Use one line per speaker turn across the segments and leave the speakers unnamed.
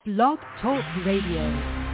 Blog Talk Radio.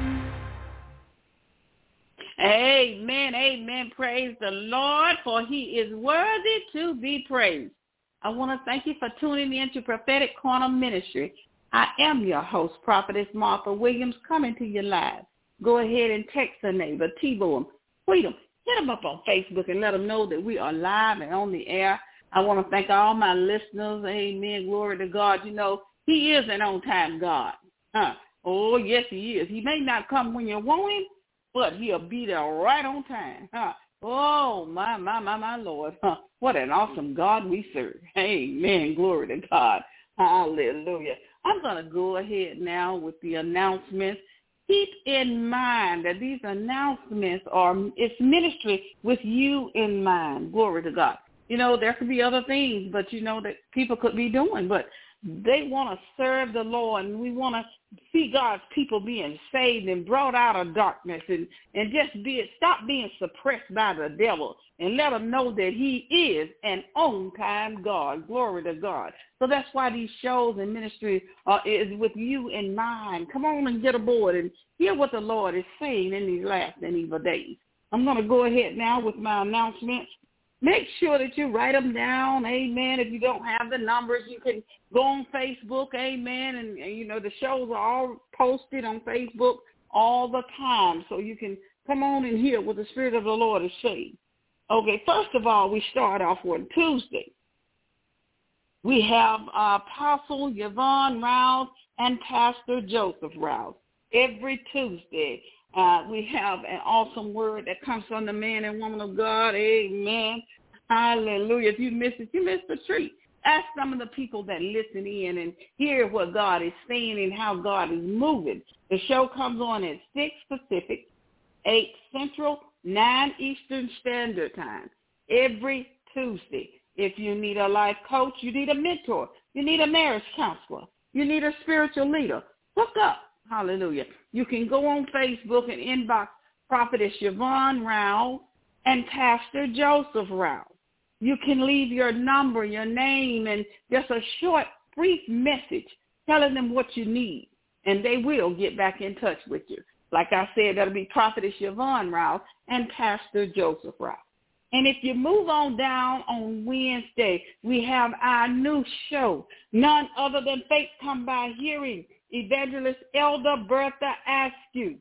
Amen, amen. Praise the Lord, for he is worthy to be praised. I want to thank you for tuning in to Prophetic Corner Ministry. I am your host, Prophetess Martha Williams, coming to you live. Go ahead and text a neighbor, T-Bo them, tweet them, hit them up on Facebook and let them know that we are live and on the air. I want to thank all my listeners. Amen, glory to God. You know, he is an on-time God. Oh, yes, he is. He may not come when you want him, but he'll be there right on time. Oh, my Lord. What an awesome God we serve. Amen. Glory to God. Hallelujah. I'm going to go ahead now with the announcements. Keep in mind that these announcements it's ministry with you in mind. Glory to God. You know, there could be other things, but you know, that people could be doing, but they want to serve the Lord, and we want to see God's people being saved and brought out of darkness and just stop being suppressed by the devil and let them know that he is an on-time God. Glory to God. So that's why these shows and ministry is with you in mind. Come on and get aboard and hear what the Lord is saying in these last and evil days. I'm going to go ahead now with my announcements. Make sure that you write them down, amen. If you don't have the numbers, you can go on Facebook, amen. And you know, the shows are all posted on Facebook all the time, so you can come on and hear what the Spirit of the Lord is saying. Okay, first of all, we start off on Tuesday. We have Apostle Yvonne Rouse and Pastor Joseph Rouse. Every Tuesday, we have an awesome word that comes from the man and woman of God. Amen. Hallelujah. If you miss it, you miss the treat. Ask some of the people that listen in and hear what God is saying and how God is moving. The show comes on at 6 Pacific, 8 Central, 9 Eastern Standard Time every Tuesday. If you need a life coach, you need a mentor, you need a marriage counselor, you need a spiritual leader, hook up. Hallelujah. You can go on Facebook and inbox Prophetess Yvonne Rouse and Pastor Joseph Rouse. You can leave your number, your name, and just a short, brief message telling them what you need, and they will get back in touch with you. Like I said, that'll be Prophetess Yvonne Rouse and Pastor Joseph Rouse. And if you move on down on Wednesday, we have our new show, none other than Faith Come By Hearing. Evangelist Elder Bertha Askew.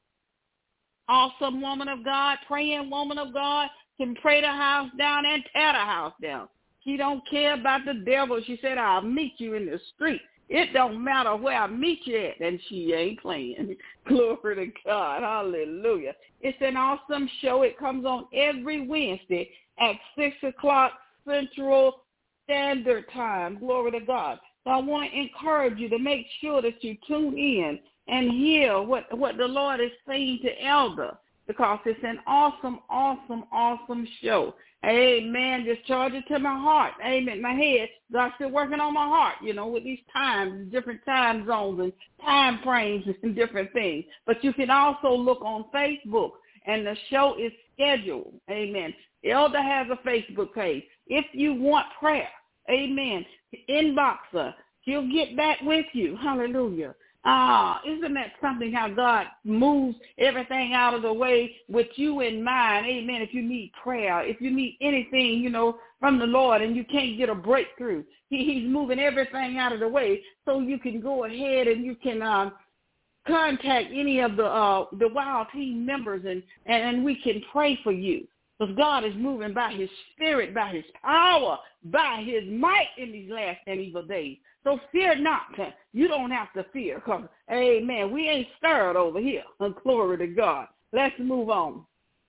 Awesome woman of God, praying woman of God, can pray the house down and tear the house down. She don't care about the devil. She said, I'll meet you in the street. It don't matter where I meet you at. And she ain't playing. Glory to God. Hallelujah. It's an awesome show. It comes on every Wednesday at 6 o'clock Central Standard Time. Glory to God. So I want to encourage you to make sure that you tune in and hear what the Lord is saying to Elder, because it's an awesome, awesome, awesome show. Amen. Just charge it to my heart. Amen. My head, God's still working on my heart, you know, with these times, different time zones and time frames and different things. But you can also look on Facebook, and the show is scheduled. Amen. Elder has a Facebook page. If you want prayer, amen, inbox her. She'll get back with you. Hallelujah. Isn't that something how God moves everything out of the way with you in mind? Amen. If you need prayer, if you need anything, you know, from the Lord and you can't get a breakthrough, he's moving everything out of the way so you can go ahead and you can contact any of the Wild Team members and we can pray for you. Because God is moving by his Spirit, by his power, by his might in these last and evil days. So fear not. You don't have to fear. Because, amen, we ain't scared over here. Glory to God. Let's move on.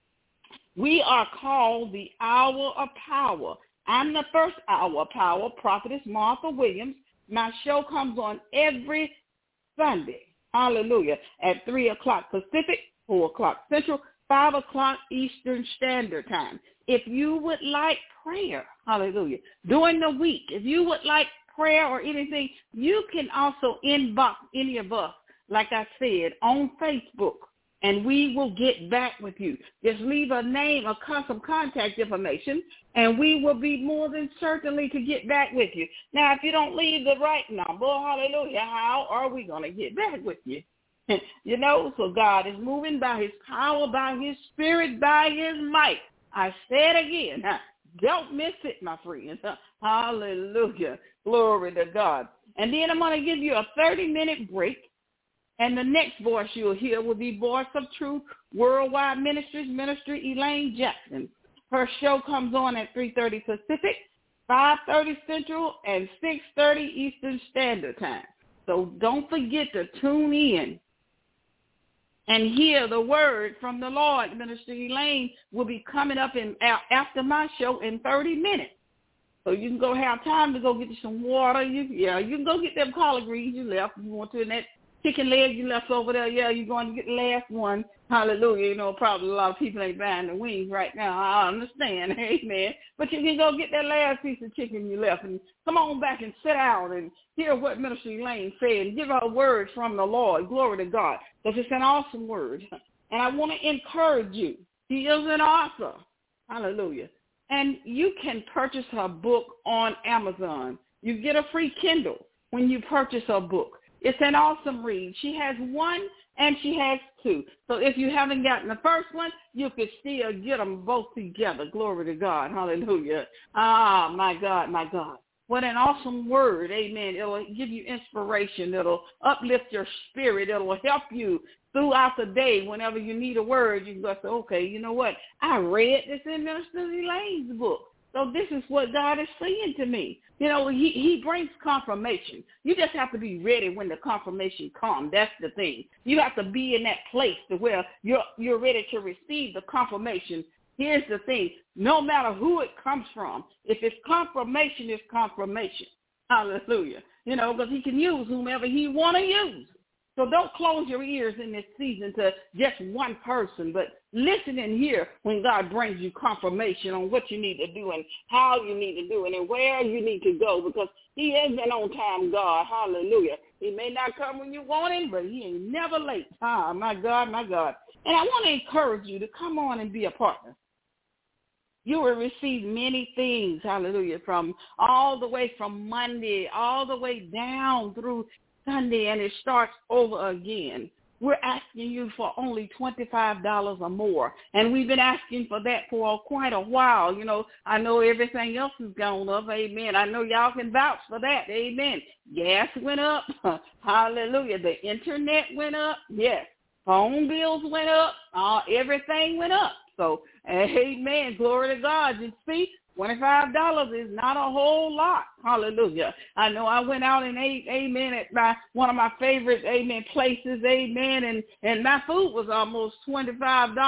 We are called the Hour of Power. I'm the first Hour of Power, Prophetess Martha Williams. My show comes on every Sunday. Hallelujah. At 3 o'clock Pacific, 4 o'clock Central, 5 o'clock Eastern Standard Time. If you would like prayer, hallelujah, during the week, if you would like prayer or anything, you can also inbox any of us, like I said, on Facebook. and we will get back with you. Just leave a name, some contact information, and we will be more than certainly to get back with you. Now, if you don't leave the right number, hallelujah, how are we going to get back with you? You know, so God is moving by his power, by his spirit, by his might. I say it again. Don't miss it, my friends. Hallelujah. Glory to God. And then I'm going to give you a 30-minute break. And the next voice you'll hear will be Voice of Truth Worldwide Ministries, Minister Elaine Jackson. Her show comes on at 3:30 Pacific, 5:30 Central, and 6:30 Eastern Standard Time. So don't forget to tune in and hear the word from the Lord. Minister Elaine will be coming up after my show in 30 minutes. So you can go have time to go get you some water. You can go get them collard greens you left. You want to, and that chicken leg you left over there, you're going to get the last one. Hallelujah. You know, probably a lot of people ain't buying the wings right now. I understand. Amen. But you can go get that last piece of chicken you left and come on back and sit down and hear what Minister Elaine said and give her a word from the Lord. Glory to God. Because it's an awesome word. And I want to encourage you. He is an author. Hallelujah. And you can purchase her book on Amazon. You get a free Kindle when you purchase her book. It's an awesome read. She has one and she has two. So if you haven't gotten the first one, you could still get them both together. Glory to God. Hallelujah. Ah, my God, my God. What an awesome word. Amen. It'll give you inspiration. It'll uplift your spirit. It'll help you throughout the day. Whenever you need a word, you can go say, okay, you know what? I read this in Minister Elaine's book. So this is what God is saying to me. You know, he brings confirmation. You just have to be ready when the confirmation comes. That's the thing. You have to be in that place to where you're ready to receive the confirmation. Here's the thing. No matter who it comes from, if it's confirmation, it's confirmation. Hallelujah. You know, because he can use whomever he want to use. So don't close your ears in this season to just one person, but listen and hear when God brings you confirmation on what you need to do and how you need to do it and where you need to go, because he is an on-time God. Hallelujah. He may not come when you want him, but he ain't never late. Ah, my God, my God. And I want to encourage you to come on and be a partner. You will receive many things, hallelujah, from all the way from Monday, all the way down through Sunday, and it starts over again. We're asking you for only $25 or more, and we've been asking for that for quite a while. You know, I know everything else has gone up, amen. I know y'all can vouch for that, amen. Gas went up, hallelujah. The internet went up, yes. Phone bills went up, everything went up. So, amen, glory to God. You see, $25 is not a whole lot. Hallelujah. I know I went out and ate, amen, at one of my favorite, amen, places, amen, and my food was almost $25.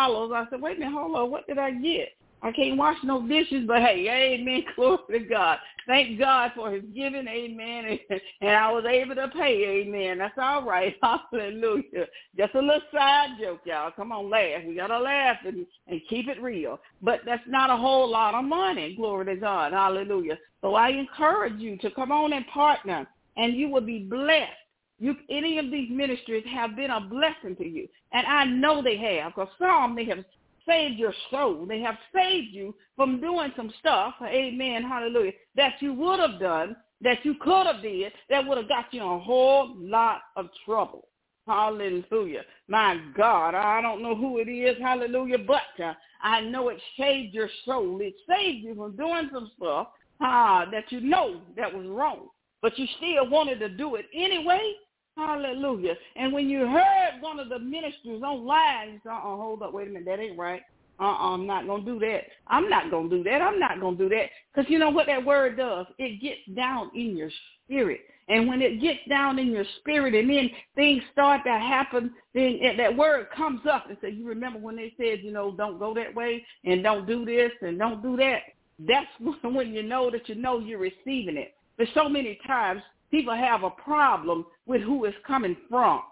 I said, wait a minute, hold on, what did I get? I can't wash no dishes, but hey, amen, glory to God. Thank God for his giving, amen, and I was able to pay, amen. That's all right, hallelujah. Just a little side joke, y'all. Come on, laugh. We got to laugh and keep it real. But that's not a whole lot of money, glory to God, hallelujah. So I encourage you to come on and partner, and you will be blessed. Any of these ministries have been a blessing to you, and I know they have, because some they have saved your soul. They have saved you from doing some stuff, amen, hallelujah, that you would have done, that you could have did, that would have got you in a whole lot of trouble. Hallelujah. My God, I don't know who it is, hallelujah, but I know it saved your soul. It saved you from doing some stuff that you know that was wrong, but you still wanted to do it anyway. Hallelujah. And when you heard one of the ministers online, you said, hold up, wait a minute, that ain't right. I'm not going to do that. I'm not going to do that. I'm not going to do that. Because you know what that word does? It gets down in your spirit. And when it gets down in your spirit and then things start to happen, then that word comes up and says, you remember when they said, you know, don't go that way and don't do this and don't do that? That's when you know that you know you're receiving it. There's so many times people have a problem with who it's coming from.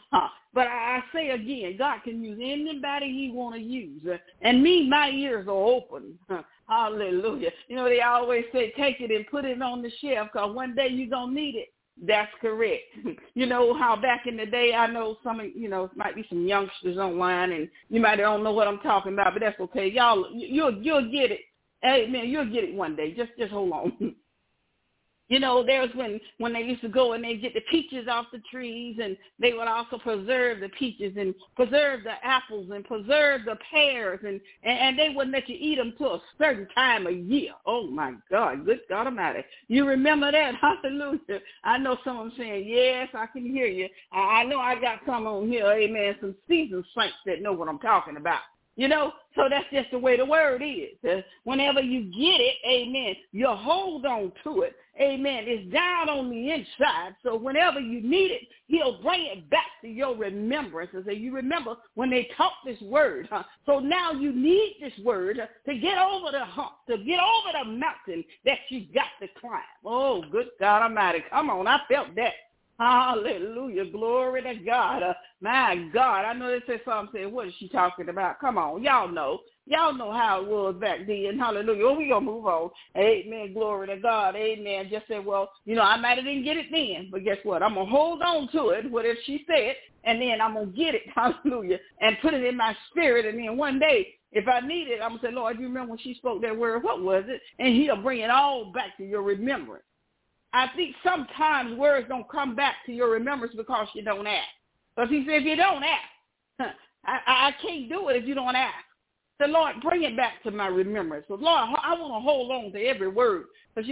But I say again, God can use anybody he want to use. And me, my ears are open. Hallelujah. You know, they always say, take it and put it on the shelf because one day you're going to need it. That's correct. You know how back in the day, I know might be some youngsters online, and you might don't know what I'm talking about, but that's okay. Y'all, you'll get it. Amen. You'll get it one day. Just hold on. You know, there's when they used to go and they get the peaches off the trees, and they would also preserve the peaches and preserve the apples and preserve the pears, and they wouldn't let you eat them till a certain time of year. Oh, my God. Good God Almighty. You remember that? Hallelujah. I know some of them saying, yes, I can hear you. I know I got some on here, amen, some seasoned saints that know what I'm talking about. You know, so that's just the way the word is. Whenever you get it, amen, you hold on to it. Amen. It's down on the inside. So whenever you need it, he'll bring it back to your remembrance. And say, you remember when they taught this word. So now you need this word to get over the hump, to get over the mountain that you got to climb. Oh, good God Almighty. Come on. I felt that. Hallelujah. Glory to God. My God. I know they said something saying, what is she talking about? Come on. Y'all know. Y'all know how it was back then. Hallelujah. Oh, we're going to move on. Amen. Glory to God. Amen. Just said, well, I might have didn't get it then, but guess what? I'm going to hold on to it, whatever she said, and then I'm going to get it. Hallelujah. And put it in my spirit. And then one day, if I need it, I'm going to say, Lord, do you remember when she spoke that word? What was it? And he'll bring it all back to your remembrance. I think sometimes words don't come back to your remembrance because you don't ask. Because he said, if you don't ask, I can't do it if you don't ask. So, Lord, bring it back to my remembrance. So, Lord, I want to hold on to every word. Because,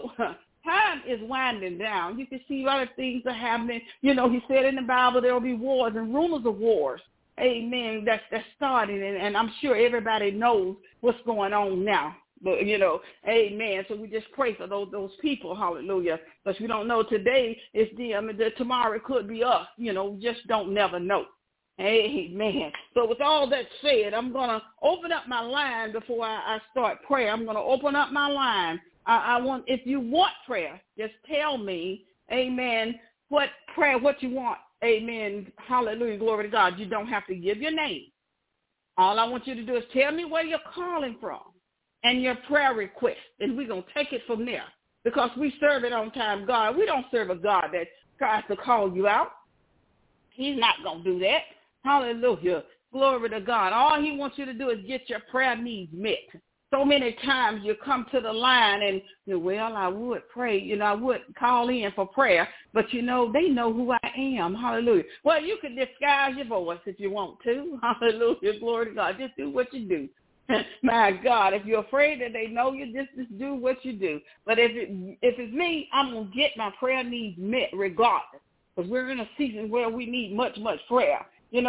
time is winding down. You can see a lot of things are happening. He said in the Bible there will be wars and rumors of wars. Amen. That's starting. And I'm sure everybody knows what's going on now. But, amen. So we just pray for those people, hallelujah. Because we don't know today it's them, and tomorrow it could be us. Just don't never know. Amen. So with all that said, I'm going to open up my line before I start prayer. I'm going to open up my line. I want, if you want prayer, just tell me, amen, what you want. Amen. Hallelujah. Glory to God. You don't have to give your name. All I want you to do is tell me where you're calling from and your prayer request, and we're going to take it from there because we serve it on time God. We don't serve a God that tries to call you out. He's not going to do that. Hallelujah. Glory to God. All he wants you to do is get your prayer needs met. So many times you come to the line and, well, I would pray, I would call in for prayer, but, they know who I am. Hallelujah. Well, you can disguise your voice if you want to. Hallelujah. Glory to God. Just do what you do. My God, if you're afraid that they know you, just do what you do. But if it's me, I'm going to get my prayer needs met regardless, because we're in a season where we need much, much prayer.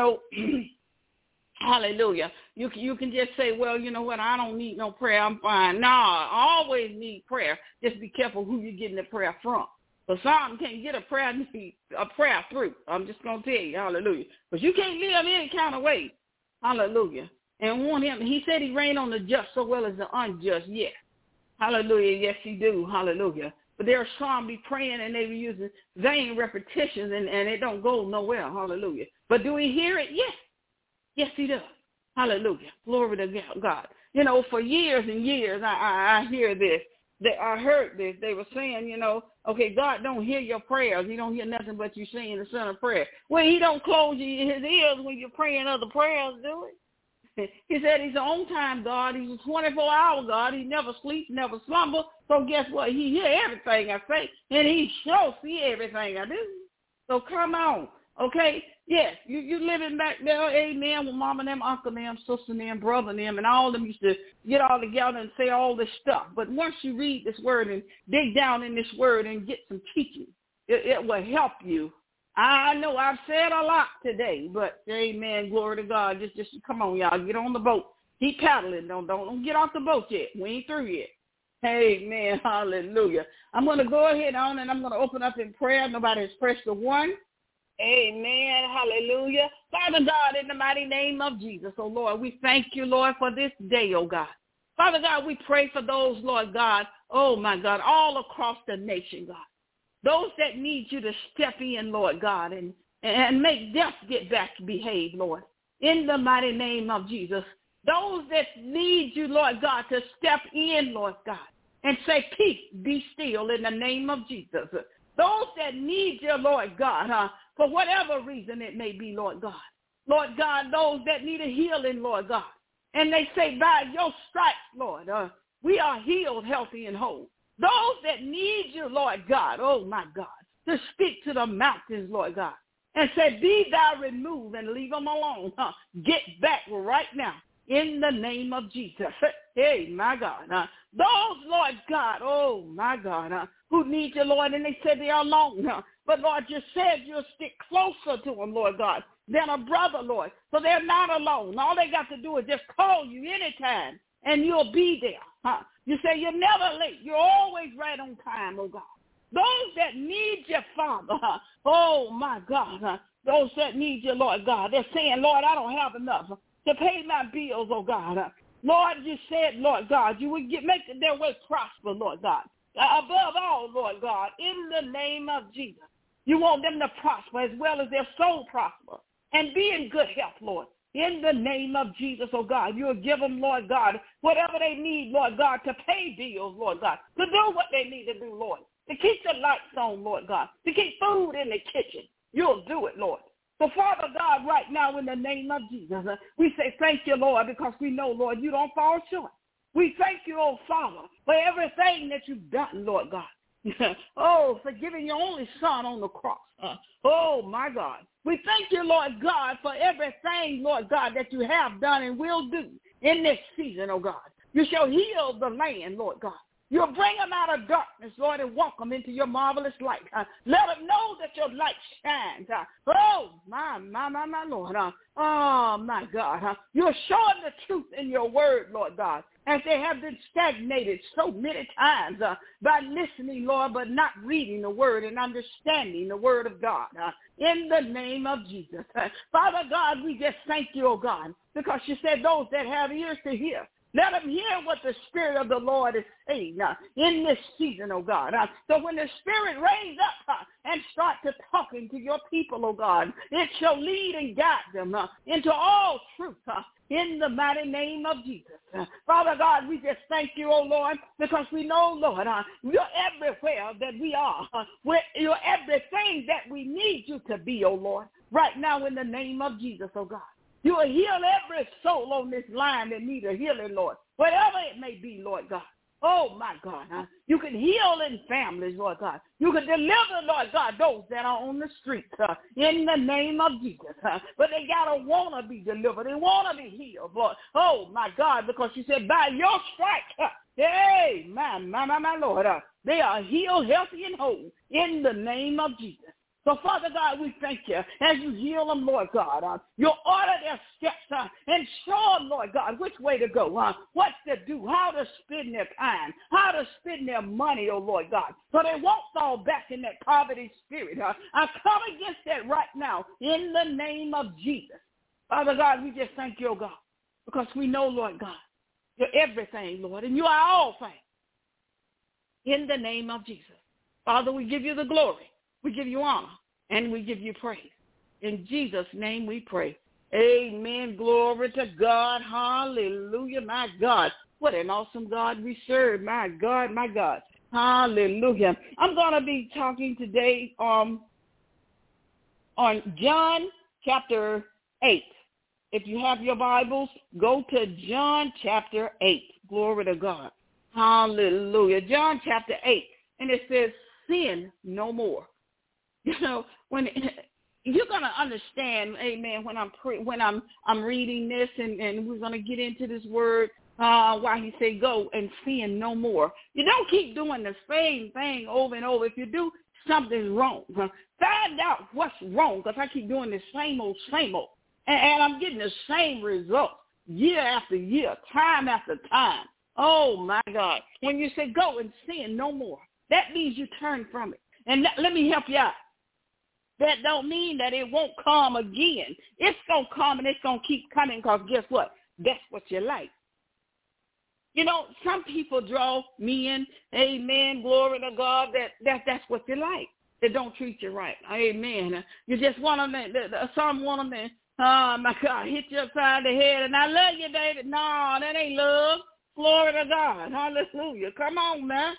Hallelujah. You can just say, well, you know what, I don't need no prayer, I'm fine. No, I always need prayer. Just be careful who you're getting the prayer from. So some can't get a prayer through. I'm just going to tell you, hallelujah. Because you can't live any kind of way. Hallelujah. And want him, he said he reigned on the just so well as the unjust. Yes. Hallelujah. Yes, he do. Hallelujah. But there are some be praying and they be using vain repetitions and it don't go nowhere. Hallelujah. But do we hear it? Yes. Yes, he does. Hallelujah. Glory to God. For years and years, I hear this. I heard this. They were saying, okay, God don't hear your prayers. He don't hear nothing but you saying the son of prayer. Well, he don't close his ears when you're praying other prayers, do he? He said he's an on-time God. He's a 24-hour God. He never sleeps, never slumber. So guess what? He hear everything I say, and he sure see everything I do. So come on, okay? Yes, you living back there, amen, with mama and them, uncle and them, sister and them, brother and them, and all of them used to get all together and say all this stuff. But once you read this word and dig down in this word and get some teaching, it will help you. I know I've said a lot today, but amen, glory to God. Just come on, y'all, get on the boat. Keep paddling. Don't get off the boat yet. We ain't through yet. Amen, hallelujah. I'm going to go ahead on and I'm going to open up in prayer. Nobody has pressed the one. Amen, hallelujah. Father God, in the mighty name of Jesus, oh Lord, we thank you, Lord, for this day, oh God. Father God, we pray for those, Lord God, oh my God, all across the nation, God. Those that need you to step in, Lord God, and make death get back to behave, Lord, in the mighty name of Jesus. Those that need you, Lord God, to step in, Lord God, and say, peace, be still in the name of Jesus. Those that need you, Lord God, for whatever reason it may be, Lord God. Lord God, those that need a healing, Lord God. And they say, by your stripes, Lord, we are healed, healthy, and whole. Those that need you, Lord God, oh my God, to speak to the mountains, Lord God, and say, be thou removed and leave them alone. Get back right now in the name of Jesus. Hey, my God. Those, Lord God, oh my God, who need you, Lord, and they said they are alone. But, Lord, you said you'll stick closer to them, Lord God, than a brother, Lord. So they're not alone. All they got to do is just call you anytime, and you'll be there. You say you're never late. You're always right on time, oh God. Those that need you, Father, oh, my God, those that need you, Lord God, they're saying, Lord, I don't have enough to pay my bills, oh God. Lord, you said, Lord God, you would make their way prosper, Lord God. Above all, Lord God, in the name of Jesus, you want them to prosper as well as their soul prosper and be in good health, Lord. In the name of Jesus, oh God, you'll give them, Lord God, whatever they need, Lord God, to pay bills, Lord God, to do what they need to do, Lord, to keep the lights on, Lord God, to keep food in the kitchen. You'll do it, Lord. So, Father God, right now in the name of Jesus, we say thank you, Lord, because we know, Lord, you don't fall short. We thank you, oh Father, for everything that you've done, Lord God. Oh, for giving your only son on the cross. Oh, my God. We thank you, Lord God, for everything, Lord God, that you have done and will do in this season, oh God. You shall heal the land, Lord God. You'll bring them out of darkness, Lord, and walk them into your marvelous light. Let them know that your light shines. Oh, my Lord. Oh, my God. You're showing the truth in your word, Lord God, as they have been stagnated so many times by listening, Lord, but not reading the word and understanding the word of God. In the name of Jesus. Father God, we just thank you, oh God, because you said those that have ears to hear, let them hear what the Spirit of the Lord is saying in this season, oh God. So when the Spirit raise up and start to talking to your people, oh God, it shall lead and guide them into all truth in the mighty name of Jesus. Father God, we just thank you, oh Lord, because we know, Lord, you're everywhere that we are. You're everything that we need you to be, oh Lord, right now in the name of Jesus, oh God. You will heal every soul on this line that need a healing, Lord, whatever it may be, Lord God. Oh, my God. You can heal in families, Lord God. You can deliver, Lord God, those that are on the streets in the name of Jesus. But they got to want to be delivered. They want to be healed, Lord. Oh, my God, because you said by your stripes, hey, my Lord, they are healed, healthy, and whole in the name of Jesus. So, Father God, we thank you as you heal them, Lord God. You'll order their steps and show them, Lord God, which way to go, what to do, how to spend their time, how to spend their money, oh Lord God, so they won't fall back in that poverty spirit. I come against that right now in the name of Jesus. Father God, we just thank you, oh God, because we know, Lord God, you're everything, Lord, and you are all things in the name of Jesus. Father, we give you the glory. We give you honor, and we give you praise. In Jesus' name we pray. Amen. Glory to God. Hallelujah. My God. What an awesome God we serve. My God, my God. Hallelujah. I'm going to be talking today on John chapter 8. If you have your Bibles, go to John chapter 8. Glory to God. Hallelujah. John chapter 8. And it says, sin no more. You know, when you're gonna understand, amen. When I'm reading this, and we're gonna get into this word. Why he say go and sin no more. You don't keep doing the same thing over and over. If you do, something's wrong. Find out what's wrong, because I keep doing the same old, and I'm getting the same results year after year, time after time. Oh my God! When you say go and sin no more, that means you turn from it. And let me help you out. That don't mean that it won't come again. It's going to come and it's going to keep coming, because guess what? That's what you like. You know, some people draw men, amen, glory to God, that's what you like. They don't treat you right. Amen. You just want them, some want them to, oh my God, hit you upside the head, and I love you, David. No, that ain't love. Glory to God. Hallelujah. Come on, man.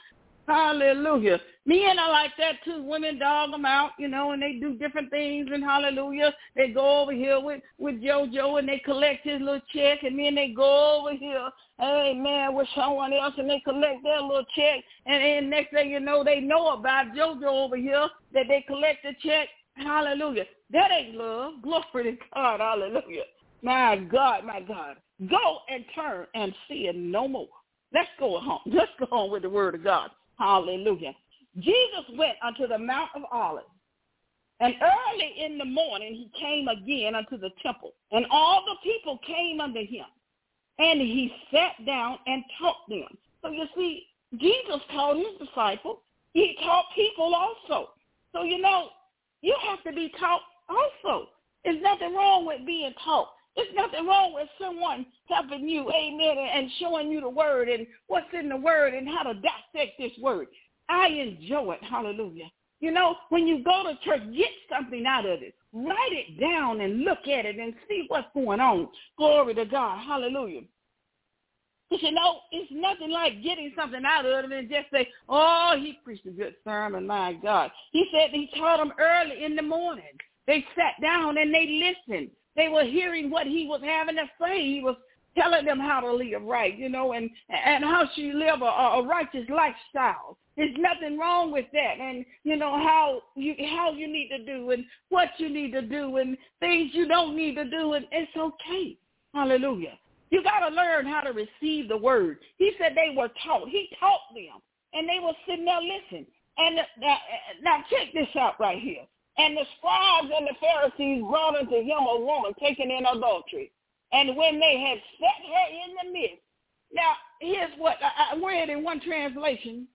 Hallelujah. Men are like that too. Women dog them out, you know, and they do different things, and hallelujah. They go over here with JoJo, and they collect his little check, and then they go over here, amen, with someone else, and they collect their little check, and then next thing you know, they know about JoJo over here, that they collect the check. Hallelujah. That ain't love. Glory to God. Hallelujah. My God, my God. Go and turn and sin no more. Let's go home. Let's go on with the word of God. Hallelujah. Jesus went unto the Mount of Olives, and early in the morning he came again unto the temple, and all the people came unto him, and he sat down and taught them. So you see, Jesus taught his disciples. He taught people also. So, you know, you have to be taught also. There's nothing wrong with being taught. There's nothing wrong with someone helping you, amen, and showing you the word and what's in the word and how to dissect this word. I enjoy it. Hallelujah. You know, when you go to church, get something out of it. Write it down and look at it and see what's going on. Glory to God. Hallelujah. But you know, it's nothing like getting something out of it and just say, oh, he preached a good sermon, my God. He said he taught them early in the morning. They sat down and they listened. They were hearing what he was having to say. He was telling them how to live right, you know, and how to live a righteous lifestyle. There's nothing wrong with that. And, you know, how you need to do and what you need to do and things you don't need to do, and it's okay. Hallelujah. You got to learn how to receive the word. He said they were taught. He taught them, and they were sitting there listening. And now check this out right here. And the scribes and the Pharisees brought unto him a woman taken in adultery. And when they had set her in the midst. Now, here's what I read in one translation.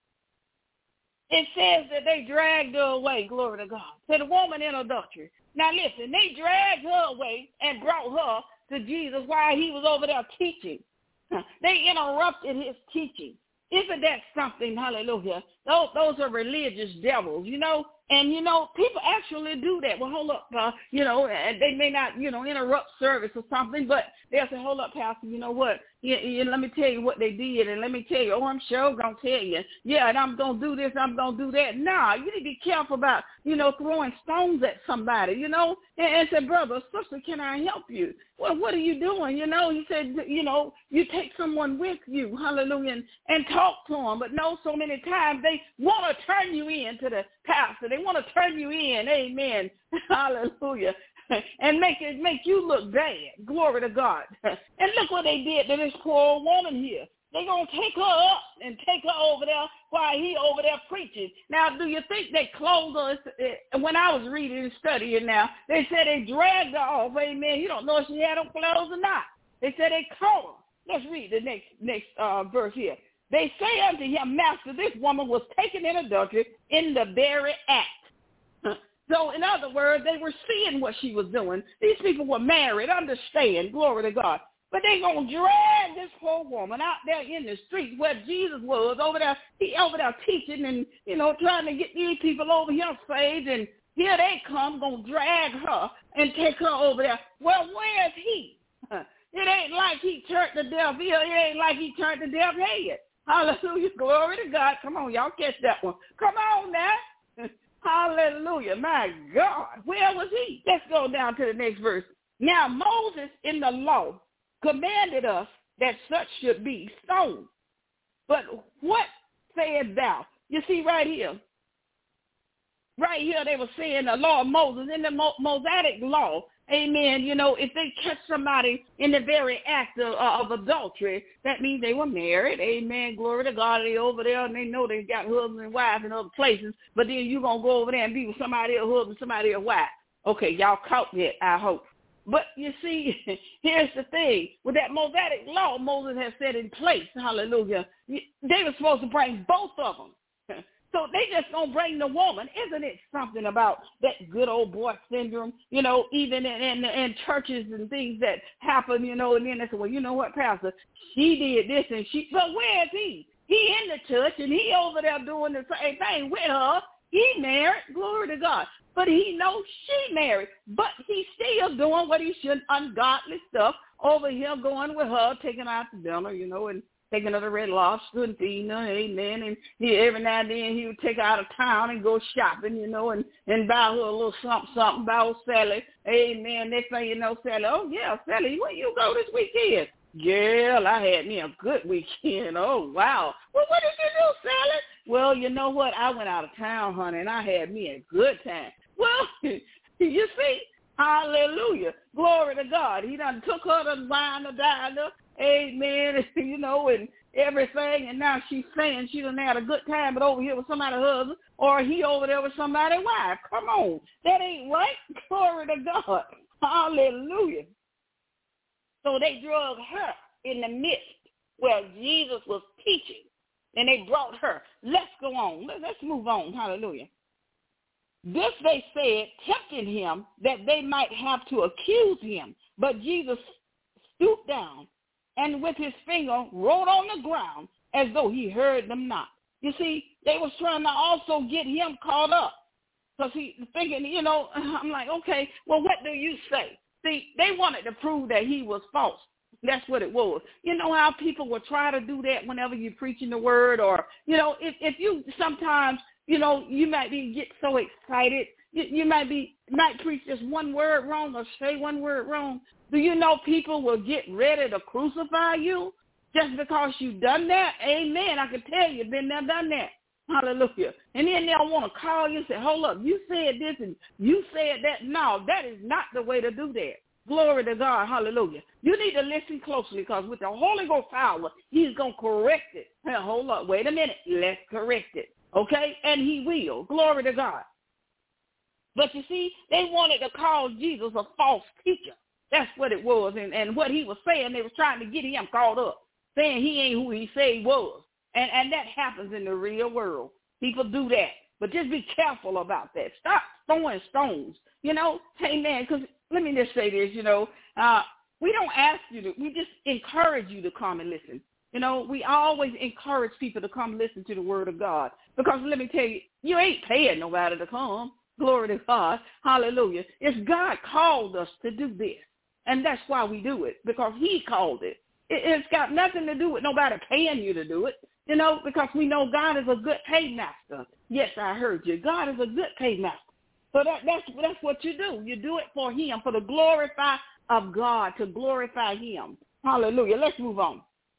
It says that they dragged her away, glory to God, to the woman in adultery. Now, listen, they dragged her away and brought her to Jesus while he was over there teaching. They interrupted his teaching. Isn't that something? Hallelujah. Those are religious devils, you know. And, you know, people actually do that. Well, hold up, you know, they may not, you know, interrupt service or something, but they'll say, hold up, Pastor, you know what? Let me tell you what they did, and let me tell you, I'm sure going to tell you. Yeah, and I'm going to do this, I'm going to do that. Nah, you need to be careful about, you know, throwing stones at somebody, you know, and say, brother, sister, can I help you? Well, what are you doing? You know, he said, you know, you take someone with you, hallelujah, and talk to them. But no, so many times they want to turn you in to the pastor. They want to turn you in, amen, hallelujah, and make you look bad. Glory to God. And look what they did to this poor woman here. They're going to take her up and take her over there while he over there preaching. Now, do you think they clothed her? When I was reading and studying now, they said they dragged her off. Amen. You don't know if she had on clothes or not. They said they caught her. Let's read the next verse here. They say unto him, Master, this woman was taken in adultery in the very act. So, in other words, they were seeing what she was doing. These people were married, understand, glory to God. But they're going to drag this poor woman out there in the street where Jesus was, over there teaching and, you know, trying to get these people over here saved. And here they come, going to drag her and take her over there. Well, where's he? It ain't like he turned the deaf ear. It ain't like he turned the deaf head. Hallelujah. Glory to God. Come on, y'all catch that one. Come on now. Hallelujah. My God. Where was he? Let's go down to the next verse. Now, Moses in the law commanded us that such should be stoned. But what sayest thou? You see right here. Right here they were saying the law of Moses. In the Mosaic law, amen, you know, if they catch somebody in the very act of adultery, that means they were married. Amen, glory to God. They over there and they know they got husband and wife in other places, but then you're going to go over there and be with somebody else husband, somebody else wife. Okay, y'all caught that, I hope. But you see, here's the thing. With that Mosaic law Moses has set in place, hallelujah, they were supposed to bring both of them. So they just going to bring the woman. Isn't it something about that good old boy syndrome, you know, even in churches and things that happen, you know, and then they say, well, you know what, Pastor, she did this and she, but where is he? He in the church and he over there doing the same thing with her. He married, glory to God. But he knows she married, but he's still doing what he should, ungodly stuff over here, going with her, taking her out to dinner, you know, and taking her to Red Lobster and feeding her, amen. And every now and then he would take her out of town and go shopping, and buy her a little something, buy her Sally, amen. Next thing you know, Sally, oh, yeah, Sally, where you go this weekend? Girl, I had me a good weekend. Oh, wow. Well, what did you do, Sally? Well, you know what? I went out of town, honey, and I had me a good time. Well, you see, hallelujah. Glory to God. He done took her to wine and dine her, amen, and everything, and now she's saying she done had a good time, but over here with somebody's husband, or he over there with somebody's wife. Come on. That ain't right. Glory to God. Hallelujah. So they drug her in the midst where Jesus was teaching, and they brought her. Let's go on. Let's move on. Hallelujah. This they said, tempting him that they might have to accuse him. But Jesus stooped down and with his finger wrote on the ground as though he heard them not. You see, they was trying to also get him caught up. Because he thinking, I'm like, okay, well, what do you say? See, they wanted to prove that he was false. That's what it was. You know how people will try to do that whenever you're preaching the word, or, if you sometimes, you might get so excited. You might preach just one word wrong or say one word wrong. Do you know people will get ready to crucify you just because you've done that? Amen. I can tell you, been there, done that. Hallelujah. And then they'll want to call you and say, hold up, you said this and you said that. No, that is not the way to do that. Glory to God. Hallelujah. You need to listen closely, because with the Holy Ghost power, he's going to correct it. Hey, hold up. Wait a minute. Let's correct it. Okay? And he will. Glory to God. But you see, they wanted to call Jesus a false teacher. That's what it was. And what he was saying, they was trying to get him caught up, saying he ain't who he said he was. And that happens in the real world. People do that. But just be careful about that. Stop throwing stones. Amen. Because let me just say this, we don't ask you to, we just encourage you to come and listen. We always encourage people to come listen to the word of God. Because let me tell you, you ain't paying nobody to come. Glory to God. Hallelujah. It's God called us to do this. And that's why we do it, because he called it. It's got nothing to do with nobody paying you to do it, because we know God is a good paymaster. Yes, I heard you. God is a good paymaster. So that's what you do. You do it for him, for the glory of God, to glorify him. Hallelujah. Let's move on.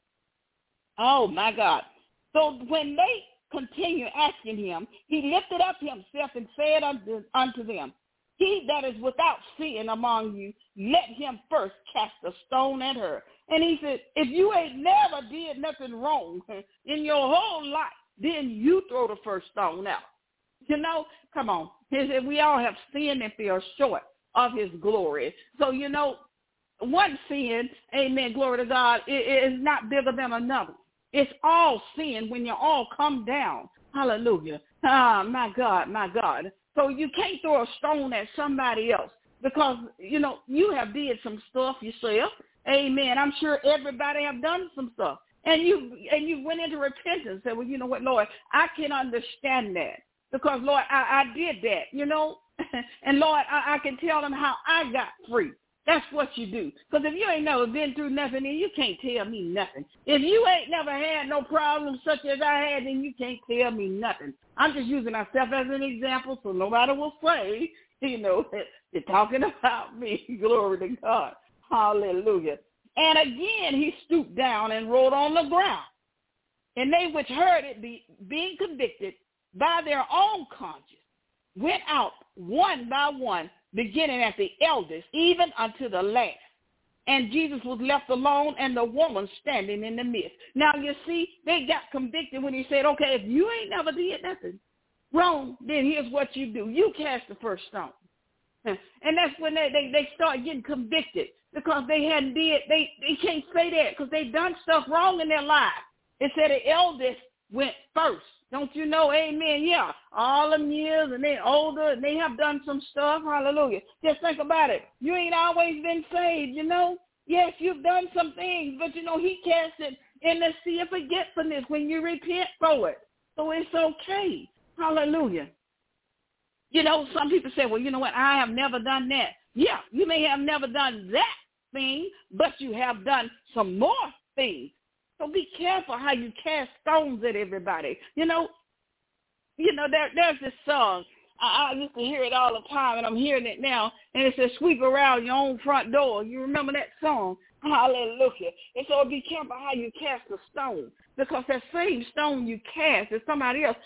Oh, my God. So when they continued asking him, he lifted up himself and said unto them, he that is without sin among you, let him first cast a stone at her. And he said, if you ain't never did nothing wrong in your whole life, then you throw the first stone out. Come on. He said, we all have sinned and fell short of his glory. So, one sin, amen, glory to God, is not bigger than another. It's all sin when you all come down. Hallelujah. Ah, my God, my God. So you can't throw a stone at somebody else because, you have did some stuff yourself. Amen. I'm sure everybody have done some stuff. And you went into repentance and said, well, you know what, Lord, I can understand that because, Lord, I did that, and, Lord, I can tell them how I got free. That's what you do. Because if you ain't never been through nothing, then you can't tell me nothing. If you ain't never had no problems such as I had, then you can't tell me nothing. I'm just using myself as an example so nobody will say, they're talking about me. Glory to God. Hallelujah. And again, he stooped down and wrote on the ground. And they which heard it, being convicted by their own conscience, went out one by one, beginning at the eldest, even unto the last. And Jesus was left alone and the woman standing in the midst. Now, you see, they got convicted when he said, okay, if you ain't never did nothing wrong, then here's what you do. You cast the first stone. And that's when they start getting convicted because they hadn't did, they can't say that because they done stuff wrong in their lives. It said the eldest went first. Don't you know? Amen. Yeah. All them years and they're older and they have done some stuff. Hallelujah. Just think about it. You ain't always been saved, Yes, you've done some things, but he cast it in the sea of forgetfulness when you repent for it. So it's okay. Hallelujah. Some people say, well, you know what? I have never done that. Yeah, you may have never done that thing, but you have done some more things. So be careful how you cast stones at everybody. There's this song. I used to hear it all the time, and I'm hearing it now, and it says, sweep around your own front door. You remember that song? Hallelujah. And so be careful how you cast a stone, because that same stone you cast is somebody else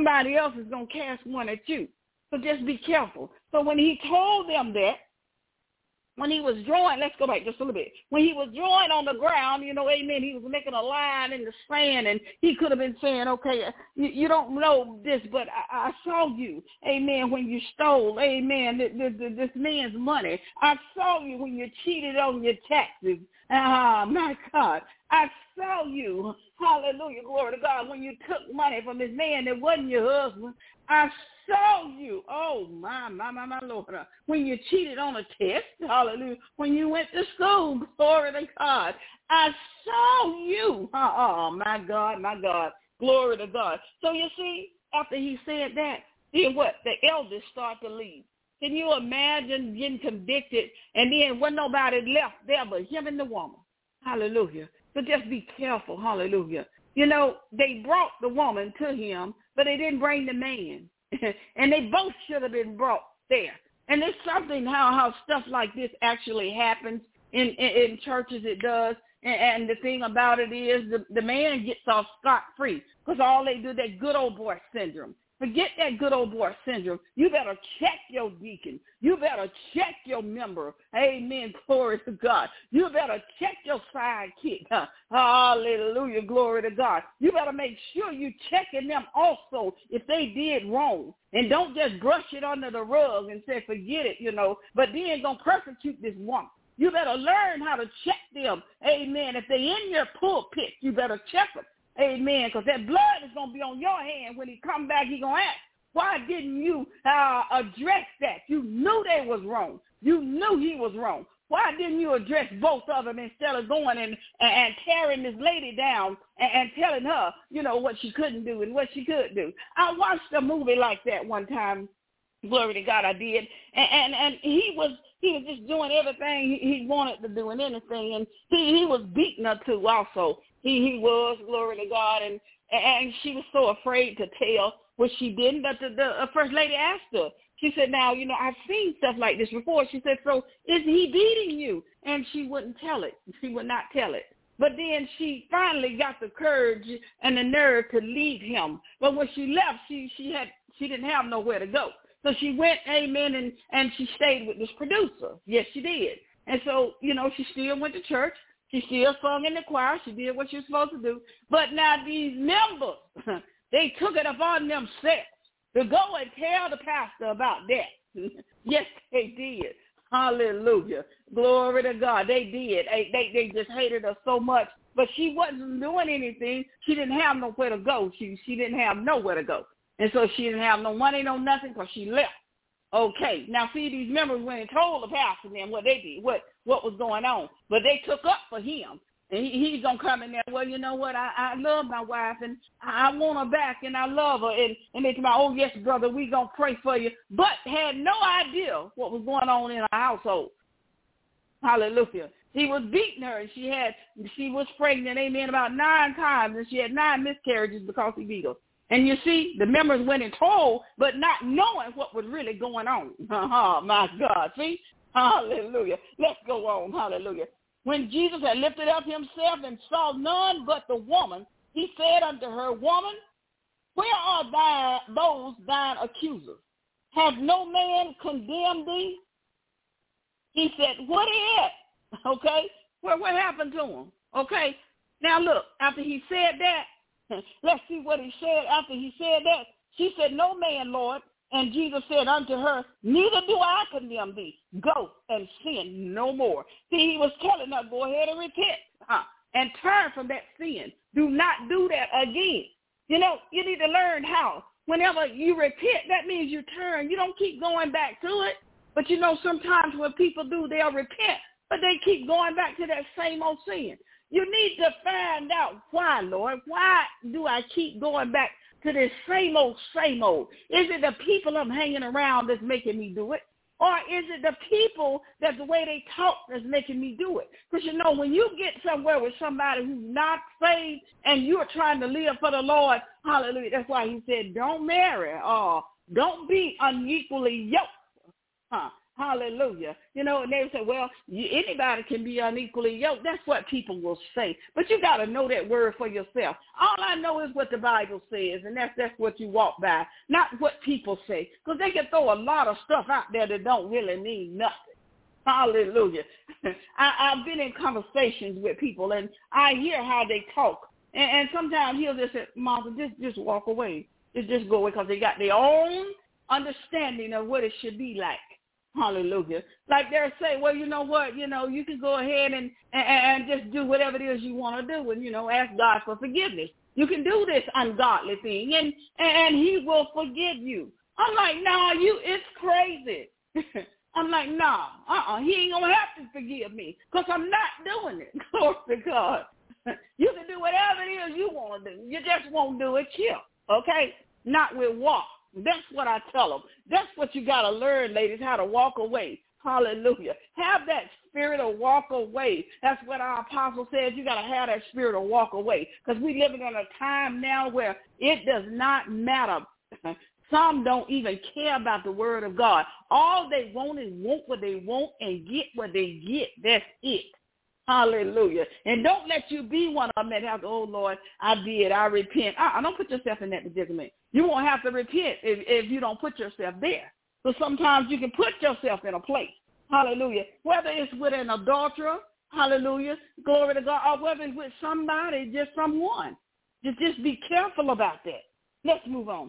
is going to cast one at you. So just be careful. So when he told them that, when he was drawing, let's go back just a little bit. When he was drawing on the ground, amen, he was making a line in the sand, and he could have been saying, okay, you don't know this, but I saw you, amen, when you stole, amen, this man's money. I saw you when you cheated on your taxes. My God, I saw you, hallelujah, glory to God, when you took money from this man that wasn't your husband. I saw you, oh, my Lord, when you cheated on a test, hallelujah, when you went to school, glory to God. I saw you, my God, glory to God. So you see, after he said that, then what? The elders start to leave. Can you imagine getting convicted and then wasn't nobody left there but him and the woman? Hallelujah. So just be careful. Hallelujah. They brought the woman to him, but they didn't bring the man. And they both should have been brought there. And there's something how stuff like this actually happens in churches. It does. And the thing about it is the man gets off scot-free because all they do, that good old boy syndrome. Forget that good old boy syndrome. You better check your deacon. You better check your member. Amen. Glory to God. You better check your sidekick. Hallelujah. Glory to God. You better make sure you checking them also if they did wrong. And don't just brush it under the rug and say, forget it, but then going to persecute this woman. You better learn how to check them. Amen. If they in your pulpit, you better check them. Amen, because that blood is going to be on your hand. When he come back, he going to ask, why didn't you address that? You knew they was wrong. You knew he was wrong. Why didn't you address both of them instead of going and tearing this lady down and telling her, what she couldn't do and what she could do? I watched a movie like that one time. Glory to God, I did. And he was just doing everything he wanted to do and anything. And he was beating her too also. He was, glory to God, and she was so afraid to tell what she didn't. But the first lady asked her. She said, now, I've seen stuff like this before. She said, so is he beating you? And she wouldn't tell it. She would not tell it. But then she finally got the courage and the nerve to leave him. But when she left, she didn't have nowhere to go. So she went, amen, and she stayed with this producer. Yes, she did. And so, she still went to church. She still sung in the choir. She did what she was supposed to do. But now these members, they took it upon themselves to go and tell the pastor about that. Yes, they did. Hallelujah. Glory to God. They did. They just hated her so much. But she wasn't doing anything. She didn't have nowhere to go. She didn't have nowhere to go. And so she didn't have no money, no nothing, because she left. Okay, now see, these members went and told the pastor then what they did, what was going on. But they took up for him. And he's going to come in there, well, you know what, I love my wife, and I want her back, and I love her. And they told, oh, yes, brother, we going to pray for you. But had no idea what was going on in her household. Hallelujah. He was beating her, and she was pregnant, amen, about 9 times, and she had 9 miscarriages because he beat her. And you see, the members went and told, but not knowing what was really going on. My God. See? Hallelujah. Let's go on. Hallelujah. When Jesus had lifted up himself and saw none but the woman, he said unto her, woman, where are those thine accusers? Have no man condemned thee? He said, what is? Okay? What happened to him? Okay? Now look, after he said that, let's see what he said after he said that. She said, no man, Lord. And Jesus said unto her, neither do I condemn thee. Go and sin no more. See, he was telling her, go ahead and repent and turn from that sin. Do not do that again. You need to learn how. Whenever you repent, that means you turn. You don't keep going back to it. But sometimes when people do, they'll repent, but they keep going back to that same old sin. You need to find out why, Lord. Why do I keep going back to this same old, same old? Is it the people I'm hanging around that's making me do it? Or is it the people that the way they talk that's making me do it? Because, you know, when you get somewhere with somebody who's not saved and you're trying to live for the Lord, hallelujah, that's why he said don't marry or don't be unequally yoked. Hallelujah. You know, and they say, well, anybody can be unequally yoked. That's what people will say. But you got to know that word for yourself. All I know is what the Bible says, and that's what you walk by, not what people say. Because they can throw a lot of stuff out there that don't really mean nothing. Hallelujah. I've been in conversations with people, and I hear how they talk. And sometimes he'll just say, Martha, just walk away. Just go away, because they got their own understanding of what it should be like. Hallelujah. Like they'll say, well, you know what, you know, you can go ahead and just do whatever it is you want to do and, you know, ask God for forgiveness. You can do this ungodly thing and he will forgive you. I'm like, nah, it's crazy. I'm like, nah, he ain't going to have to forgive me because I'm not doing it. Glory to God. You can do whatever it is you want to do. You just won't do it here, okay? Not with walk. That's what I tell them. That's what you got to learn, ladies, how to walk away. Hallelujah. Have that spirit of walk away. That's what our apostle said. You got to have that spirit of walk away because we're living in a time now where it does not matter. Some don't even care about the word of God. All they want is want what they want and get what they get. That's it. Hallelujah. And don't let you be one of them that have to, oh, Lord, I repent. Don't put yourself in that predicament. You won't have to repent if you don't put yourself there. So sometimes you can put yourself in a place. Hallelujah. Whether it's with an adulterer, hallelujah, glory to God, or whether it's with somebody, just someone. Just be careful about that. Let's move on.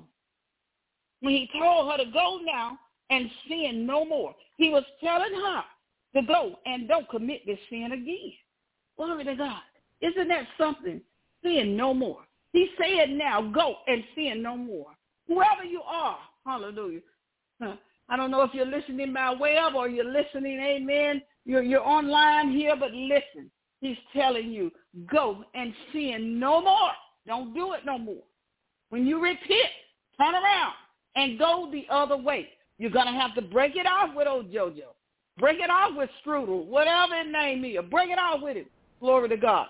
When he told her to go now and sin no more, he was telling her to go and don't commit this sin again. Glory to God. Isn't that something? Sin no more. He said now, go and sin no more. Whoever you are, hallelujah. I don't know if you're listening by web or you're listening, amen. You're online here, but listen. He's telling you, go and sin no more. Don't do it no more. When you repent, turn around and go the other way. You're going to have to break it off with old JoJo. Break it off with Strudel, whatever his name is. Break it off with him. Glory to God.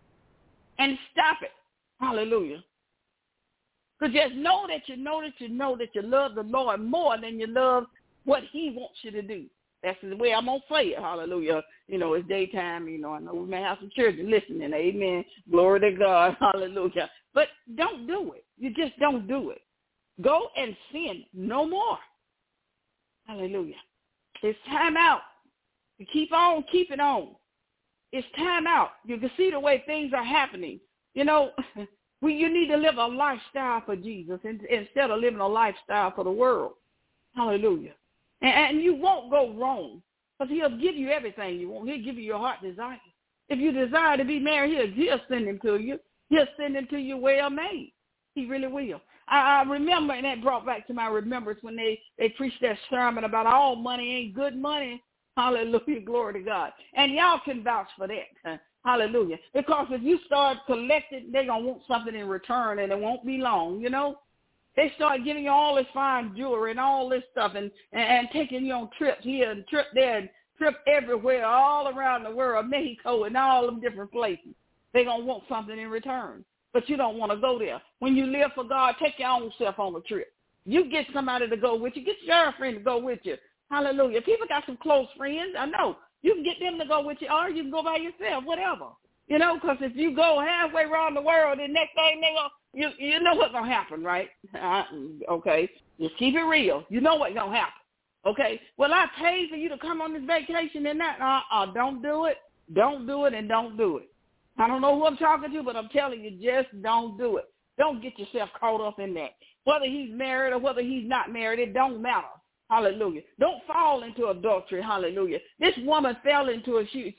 And stop it. Hallelujah. Because just know that you love the Lord more than you love what he wants you to do. That's the way I'm going to say it. Hallelujah. You know, it's daytime. You know, I know we may have some children listening. Amen. Glory to God. Hallelujah. But don't do it. You just don't do it. Go and sin no more. Hallelujah. It's time out. You keep on keeping on. It's time out. You can see the way things are happening. You know, you need to live a lifestyle for Jesus instead of living a lifestyle for the world. Hallelujah. And you won't go wrong because he'll give you everything you want. He'll give you your heart desire. If you desire to be married, he'll send him to you. He'll send him to you well made. He really will. I remember, and that brought back to my remembrance when they preached that sermon about all money ain't good money. Hallelujah, glory to God. And y'all can vouch for that. Hallelujah. Because if you start collecting, they're going to want something in return, and it won't be long, you know. They start giving you all this fine jewelry and all this stuff and taking you on trips here and trip there and trip everywhere, all around the world, Mexico and all them different places. They're going to want something in return. But you don't want to go there. When you live for God, take your own self on a trip. You get somebody to go with you. Get your girlfriend to go with you. Hallelujah. People got some close friends. I know. You can get them to go with you, or you can go by yourself, whatever. You know, because if you go halfway around the world, the next thing you know what's going to happen, right? Okay. Just keep it real. You know what's going to happen. Okay. Well, I paid for you to come on this vacation and that. Don't do it. Don't do it and don't do it. I don't know who I'm talking to, but I'm telling you, just don't do it. Don't get yourself caught up in that. Whether he's married or whether he's not married, it don't matter. Hallelujah. Don't fall into adultery. Hallelujah. This woman fell into he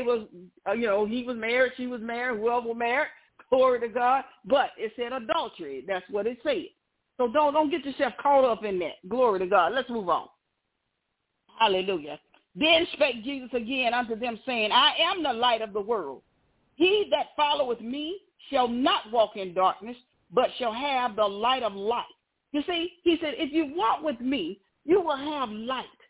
was married, she was married, whoever was married, glory to God. But it said adultery. That's what it said. So don't get yourself caught up in that. Glory to God. Let's move on. Hallelujah. Then spake Jesus again unto them, saying, I am the light of the world. He that followeth me shall not walk in darkness, but shall have the light of life. You see, he said, if you walk with me, you will have light.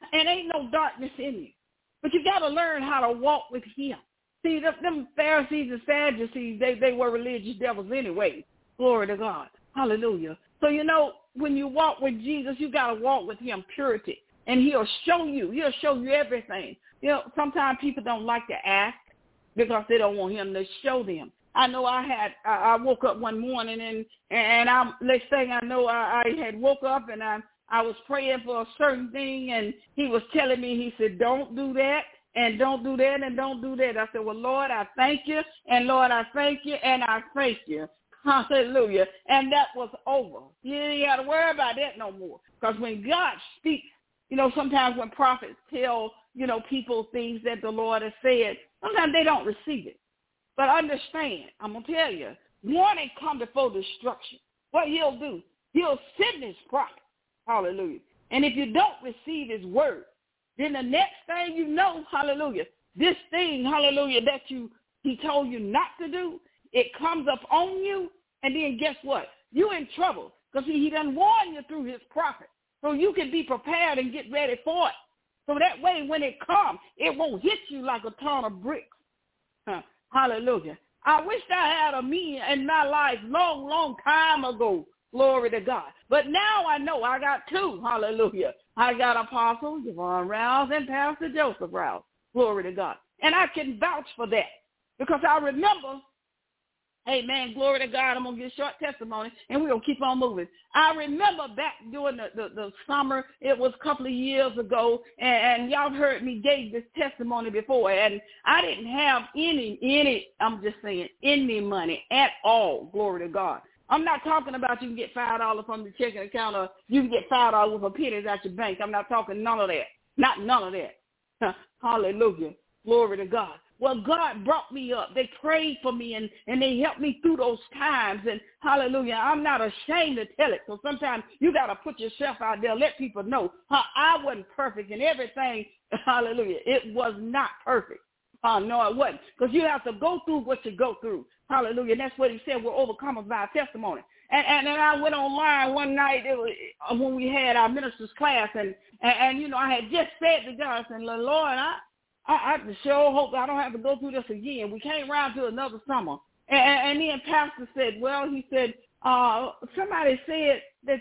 and ain't no darkness in you. But you got to learn how to walk with him. See, them Pharisees and Sadducees, they were religious devils anyway. Glory to God. Hallelujah. So, when you walk with Jesus, you got to walk with him purity. And he'll show you everything. Sometimes people don't like to ask because they don't want him to show them. I know I woke up one morning and let's say I had woke up and I was praying for a certain thing, and he was telling me, he said, don't do that and don't do that and don't do that. I said, well, Lord, I thank you, and Lord, I thank you, and I thank you. Hallelujah. And that was over. You ain't got to worry about that no more. Because when God speaks, sometimes when prophets tell, people things that the Lord has said, sometimes they don't receive it. But understand, I'm going to tell you, warning come before destruction. What he'll do, he'll send his prophet. Hallelujah. And if you don't receive his word, then the next thing you know, hallelujah, this thing, hallelujah, that he told you not to do, it comes up on you, and then guess what? You're in trouble because he done warned you through his prophet. So you can be prepared and get ready for it. So that way when it comes, it won't hit you like a ton of bricks. Hallelujah. I wish I had a me in my life long time ago. Glory to God. But now I know I got two. Hallelujah. I got Apostle Yvonne Rouse and Pastor Joseph Rouse. Glory to God. And I can vouch for that because I remember, amen, glory to God, I'm going to give a short testimony, and we're going to keep on moving. I remember back during the summer, it was a couple of years ago, and y'all heard me gave this testimony before, and I didn't have any money at all, glory to God. I'm not talking about you can get $5 from the checking account or you can get $5 for pennies at your bank. I'm not talking none of that. Not none of that. Hallelujah. Glory to God. Well, God brought me up. They prayed for me, and they helped me through those times. And hallelujah, I'm not ashamed to tell it. So sometimes you got to put yourself out there, let people know how I wasn't perfect and everything. Hallelujah. It was not perfect. No, it wasn't. Because you have to go through what you go through. Hallelujah. And that's what he said, we're overcome by our testimony. And then I went online one night when we had our minister's class, and I had just said to God, I said, Lord, I sure hope I don't have to go through this again. We came around to another summer. And then Pastor said, somebody said that,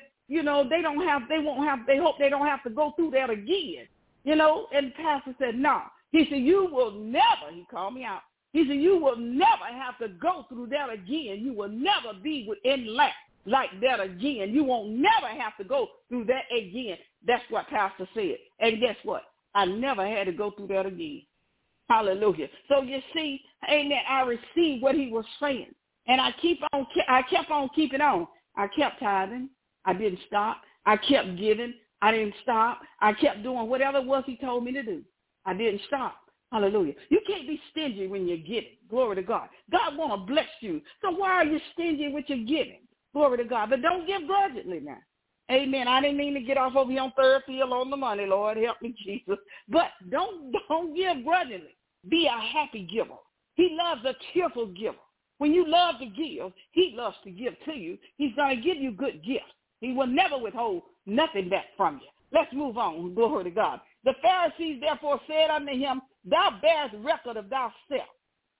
they hope they don't have to go through that again. And Pastor said, no. He said, you will never, he called me out. He said, you will never have to go through that again. You will never be in lack like that again. You won't never have to go through that again. That's what Pastor said. And guess what? I never had to go through that again. Hallelujah. So you see, amen, I received what he was saying. And I kept on keeping on. I kept tithing. I didn't stop. I kept giving. I didn't stop. I kept doing whatever it was he told me to do. I didn't stop. Hallelujah. You can't be stingy when you're giving. Glory to God. God want to bless you. So why are you stingy with your giving? Glory to God. But don't give grudgingly now. Amen. I didn't mean to get off over here on third field on the money, Lord. Help me, Jesus. But don't give grudgingly. Be a happy giver. He loves a cheerful giver. When you love to give, he loves to give to you. He's going to give you good gifts. He will never withhold nothing back from you. Let's move on. Glory to God. The Pharisees therefore said unto him, thou bearest record of thyself.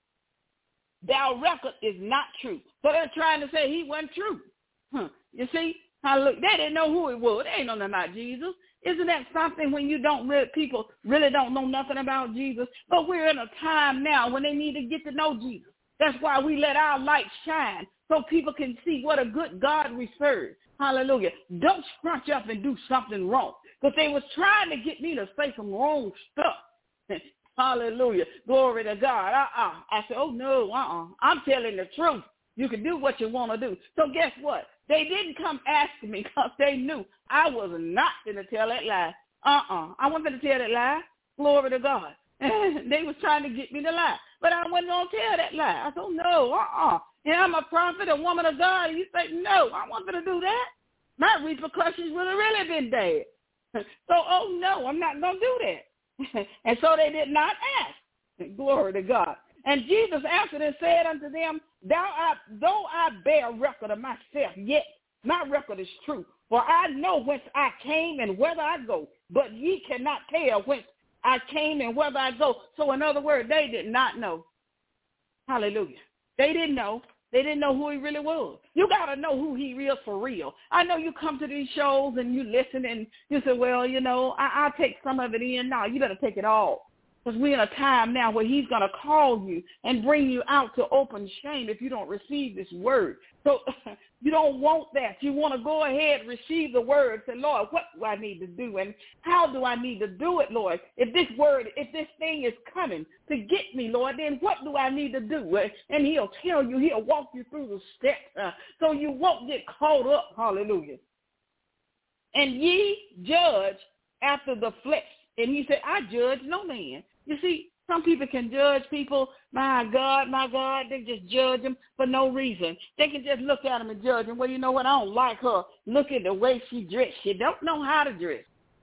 Thy record is not true. So they're trying to say he wasn't true. You see? Hallelujah. They didn't know who it was. They ain't know nothing about Jesus. Isn't that something when people really don't know nothing about Jesus? But we're in a time now when they need to get to know Jesus. That's why we let our light shine so people can see what a good God we serve. Hallelujah. Don't scrunch up and do something wrong. Because they was trying to get me to say some wrong stuff. Hallelujah. Glory to God. I said, oh, no, I'm telling the truth. You can do what you want to do. So guess what? They didn't come asking me because they knew I was not going to tell that lie. I wasn't going to tell that lie. Glory to God. They was trying to get me to lie. But I wasn't going to tell that lie. I said, oh, no, And I'm a prophet, a woman of God. And you say, no, I wasn't going to do that. My repercussions would have really been bad. So, oh, no, I'm not going to do that. And so they did not ask. Glory to God. And Jesus answered and said unto them, though I bear record of myself, yet my record is true. For I know whence I came and whither I go, but ye cannot tell whence I came and whither I go. So in other words, they did not know. Hallelujah. They didn't know. They didn't know who he really was. You got to know who he is for real. I know you come to these shows and you listen and you say, well, you know, I'll take some of it in. No, you better take it all. Because we're in a time now where he's going to call you and bring you out to open shame if you don't receive this word. So you don't want that. You want to go ahead and receive the word. Say, Lord, what do I need to do? And how do I need to do it, Lord? If this thing is coming to get me, Lord, then what do I need to do? And he'll tell you, he'll walk you through the steps so you won't get caught up. Hallelujah. And ye judge after the flesh. And he said, I judge no man. You see, some people can judge people. My God, they just judge them for no reason. They can just look at them and judge them. Well, you know what? I don't like her. Look at the way she dressed. She don't know how to dress.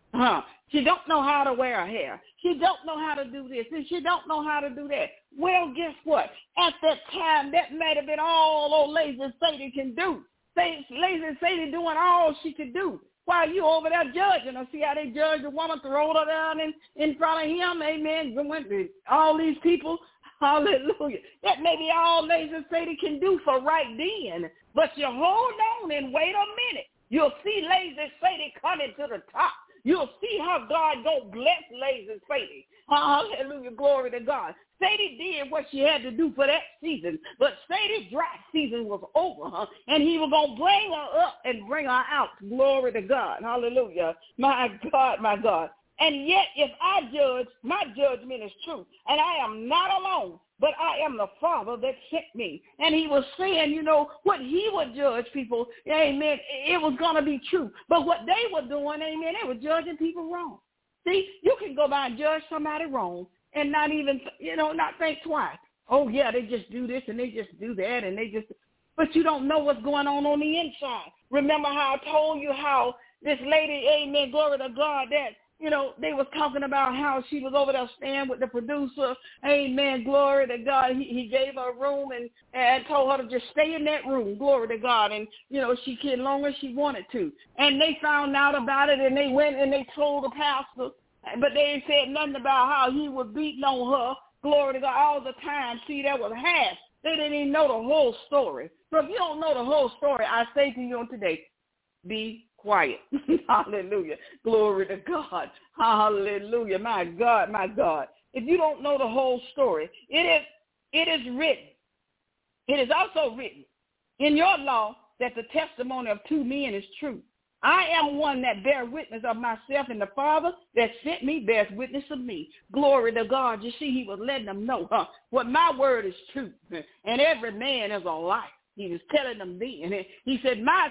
She don't know how to wear her hair. She don't know how to do this, and she don't know how to do that. Well, guess what? At that time, that might have been all old lazy Sadie can do. Lazy Sadie doing all she could do. While you over there judging her, see how they judge the woman, throw her down in front of him, amen, all these people, hallelujah. That may be all lazy Sadie can do for right then, but you hold on and wait a minute. You'll see lazy Sadie coming to the top. You'll see how God gonna bless lazy Sadie. Hallelujah, glory to God. Sadie did what she had to do for that season, but Sadie's dry season was over, and he was going to bring her up and bring her out. Glory to God. Hallelujah. My God, my God. And yet, if I judge, my judgment is true, and I am not alone, but I am the Father that sent me. And he was saying, you know, what he would judge people, amen, it was going to be true. But what they were doing, amen, they were judging people wrong. See, you can go by and judge somebody wrong and not even, not think twice. Oh, yeah, they just do this and they just do that and but you don't know what's going on the inside. Remember how I told you how this lady, amen, glory to God, that, they was talking about how she was over there staying with the producer. Amen. Glory to God. He gave her a room and told her to just stay in that room. Glory to God. And, she could as long as she wanted to. And they found out about it and they went and they told the pastor. But they ain't said nothing about how he was beating on her. Glory to God all the time. See, that was half. They didn't even know the whole story. So if you don't know the whole story, I say to you on today, be quiet. Hallelujah. Glory to God. Hallelujah. My God, my God. If you don't know the whole story, it is written. It is also written in your law that the testimony of two men is true. I am one that bear witness of myself, and the Father that sent me bears witness of me. Glory to God. You see, he was letting them know what my word is true, and every man is a liar. He was telling them then. He said, my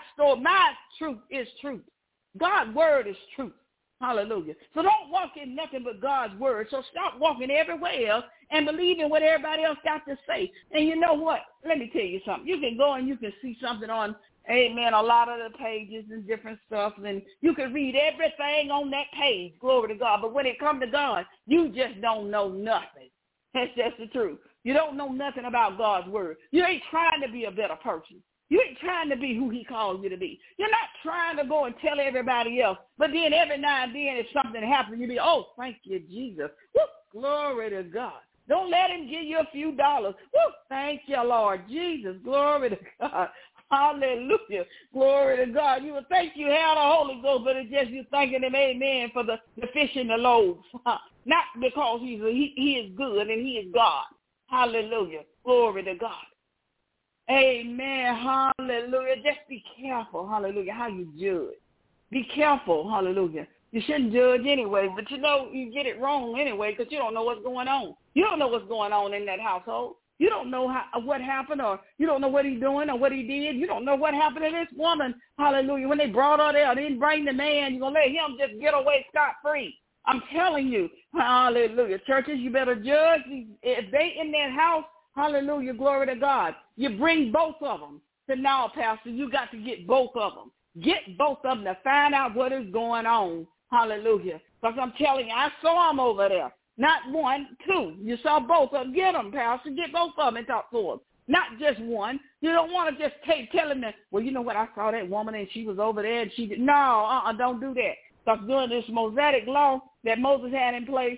truth is truth. God's word is truth. Hallelujah. So don't walk in nothing but God's word. So stop walking everywhere else and believing what everybody else got to say. And you know what? Let me tell you something. You can go and you can see something on, amen, a lot of the pages and different stuff. And you can read everything on that page. Glory to God. But when it comes to God, you just don't know nothing. That's just the truth. You don't know nothing about God's word. You ain't trying to be a better person. You ain't trying to be who he called you to be. You're not trying to go and tell everybody else. But then every now and then if something happens, you be, oh, thank you, Jesus. Woo, glory to God. Don't let him give you a few dollars. Woo, thank you, Lord Jesus. Glory to God. Hallelujah. Glory to God. You would think you had the Holy Ghost, but it's just you thanking him, amen, for the fish and the loaves. Not because he is good and he is God. Hallelujah. Glory to God. Amen. Hallelujah. Just be careful. Hallelujah. How you judge. Be careful. Hallelujah. You shouldn't judge anyway, but you get it wrong anyway because you don't know what's going on. You don't know what's going on in that household. You don't know what happened, or you don't know what he's doing or what he did. You don't know what happened to this woman. Hallelujah. When they brought her there, they didn't bring the man. You're going to let him just get away scot-free. I'm telling you, hallelujah. Churches, you better judge. If they in that house, hallelujah, glory to God, you bring both of them to now, Pastor. You got to get both of them. Get both of them to find out what is going on. Hallelujah. Because I'm telling you, I saw them over there. Not one, two. You saw both of them. Get them, Pastor. Get both of them and talk to them. Not just one. You don't want to just tell them that, well, you know what, I saw that woman and she was over there and she did. No, don't do that. Because during this Mosaic law that Moses had in place,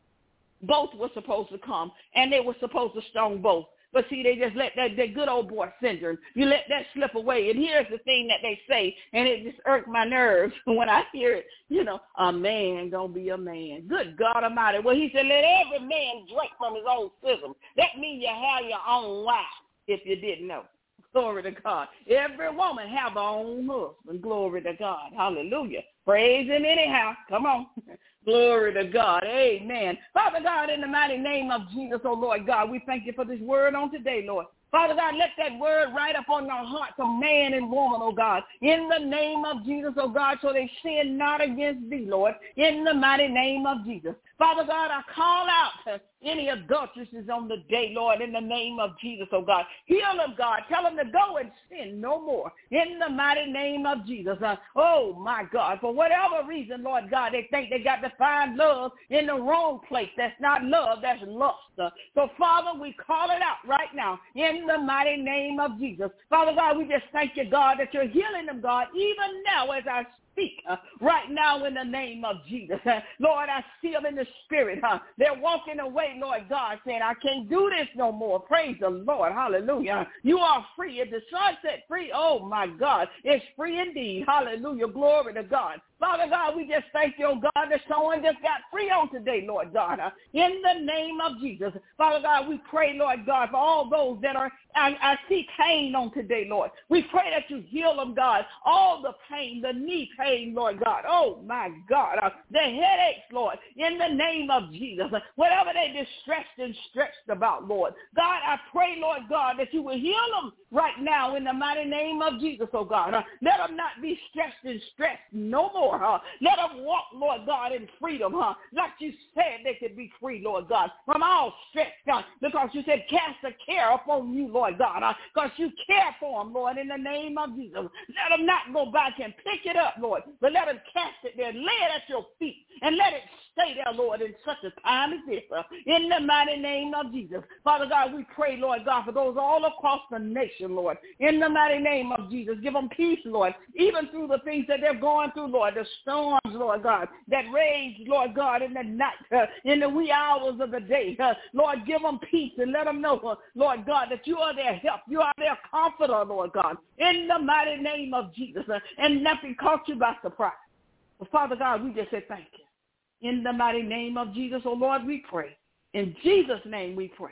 both were supposed to come, and they were supposed to stone both. But see, they just let that good old boy syndrome, you let that slip away. And here's the thing that they say, and it just irked my nerves when I hear it, a man gonna be a man. Good God Almighty. Well, he said, let every man drink from his own bosom. That means you have your own wife, if you didn't know. Glory to God. Every woman have her own husband. Glory to God. Hallelujah. Praise him anyhow. Come on. Glory to God. Amen. Father God, in the mighty name of Jesus, oh Lord God, we thank you for this word on today, Lord. Father God, let that word write upon our hearts of man and woman, oh God, in the name of Jesus, oh God, so they sin not against thee, Lord, in the mighty name of Jesus. Father God, I call out any adulteresses on the day, Lord, in the name of Jesus, oh God. Heal them, God. Tell them to go and sin no more in the mighty name of Jesus. Oh, my God, for whatever reason, Lord God, they think they got to find love in the wrong place. That's not love, that's lust. So, Father, we call it out right now in the mighty name of Jesus. Father God, we just thank you, God, that you're healing them, God, even now as I speak right now in the name of Jesus. Lord, I see them in the spirit. They're walking away, Lord God, saying, I can't do this no more. Praise the Lord. Hallelujah. You are free. If the Son set free, oh, my God, it's free indeed. Hallelujah. Glory to God. Father God, we just thank you, oh God, that someone just got free on today, Lord God. In the name of Jesus. Father God, we pray, Lord God, for all those that are, I see pain on today, Lord. We pray that you heal them, God. All the pain, the knee pain, Lord God. Oh, my God. The headaches, Lord, in the name of Jesus. Whatever they're distressed and stretched about, Lord. God, I pray, Lord God, that you will heal them right now in the mighty name of Jesus, oh God. Let them not be stressed and stressed no more. Let them walk, Lord God, in freedom, like you said they could be free, Lord God, from all stress, God, because you said cast a care upon you, Lord God, because you care for them, Lord, in the name of Jesus. Let them not go back and pick it up, Lord, but let them cast it there, lay it at your feet, and let it stay there, Lord, in such a time as this, in the mighty name of Jesus. Father God, we pray, Lord God, for those all across the nation, Lord, in the mighty name of Jesus. Give them peace, Lord, even through the things that they're going through, Lord, the storms, Lord God, that rage, Lord God, in the night, in the wee hours of the day. Lord, give them peace and let them know, Lord God, that you are their help. You are their comforter, Lord God, in the mighty name of Jesus, and nothing caught you by surprise. But Father God, we just say thank you. In the mighty name of Jesus, oh Lord, we pray. In Jesus' name we pray.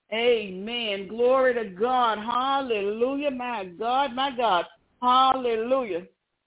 Amen. Glory to God. Hallelujah. My God, my God. Hallelujah.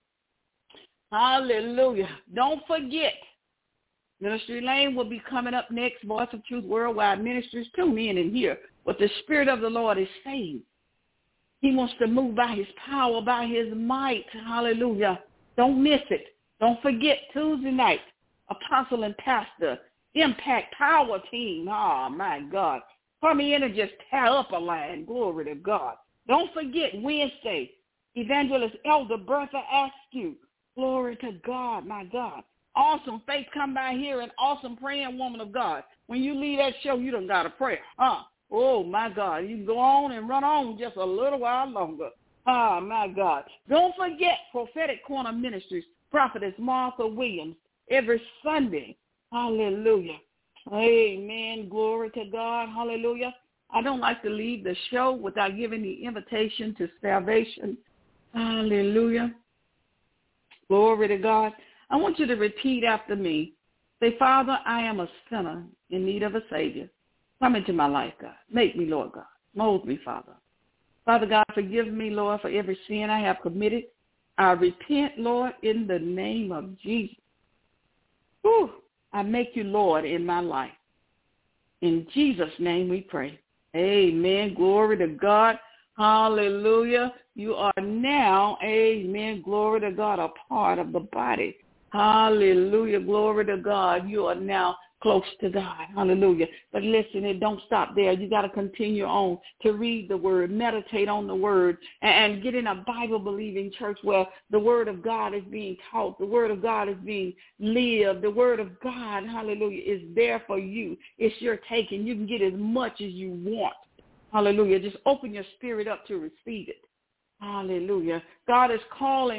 Hallelujah. Don't forget, Ministry Lane will be coming up next. Voice of Truth Worldwide Ministries. Tune in and hear what the Spirit of the Lord is saying. He wants to move by his power, by his might. Hallelujah. Don't miss it. Don't forget Tuesday night, Apostle and Pastor, Impact Power Team. Oh, my God. Come in and just tear up a line. Glory to God. Don't forget Wednesday, Evangelist Elder Bertha Askew. Glory to God, my God. Awesome faith come by here, and awesome praying woman of God. When you leave that show, you done got a prayer. Oh, my God. You can go on and run on just a little while longer. Oh, my God. Don't forget Prophetic Corner Ministries, Prophetess Martha Williams, every Sunday. Hallelujah. Amen. Glory to God. Hallelujah. I don't like to leave the show without giving the invitation to salvation. Hallelujah. Glory to God. I want you to repeat after me. Say, Father, I am a sinner in need of a Savior. Come into my life, God. Make me, Lord God. Mold me, Father. Father God, forgive me, Lord, for every sin I have committed. I repent, Lord, in the name of Jesus. Whew. I make you Lord in my life. In Jesus' name we pray. Amen. Glory to God. Hallelujah. You are now, amen, glory to God, a part of the body. Hallelujah. Glory to God. You are now close to God. Hallelujah. But listen, it don't stop there. You got to continue on to read the word, meditate on the word, and get in a Bible-believing church where the word of God is being taught. The word of God is being lived. The word of God, hallelujah, is there for you. It's your taking. You can get as much as you want. Hallelujah. Just open your spirit up to receive it. Hallelujah. God is calling